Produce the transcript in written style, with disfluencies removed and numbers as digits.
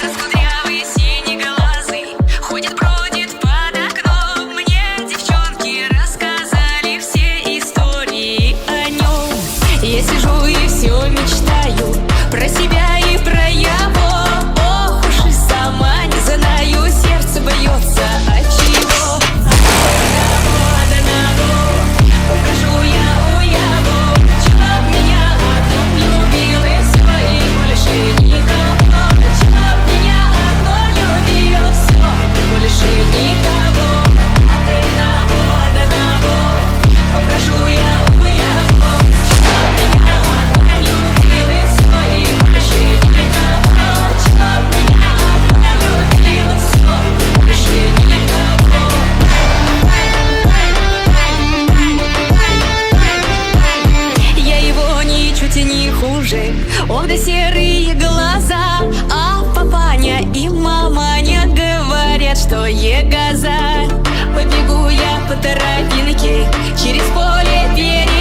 Раскудрявый, синеглазый, ходит, бродит под окном. Мне девчонки рассказали все истории о нем. Я сижу и все мечтаю про себя и про его. Ох уж и сама не знаю, сердце бьется от чего. Покажу я у его, чтоб меня одну любил и своей больше никого. Чтоб меня одну любил, все, больше никого. От одного, покажу я у его, чтоб меня одну любил и своей больше никого. Чтоб меня одну любил, все, больше никого. Я его ничуть и не хуже, он да серые глаза. А папаня и маманя говорят, что егоза. Побегу я по тропинке через поле перед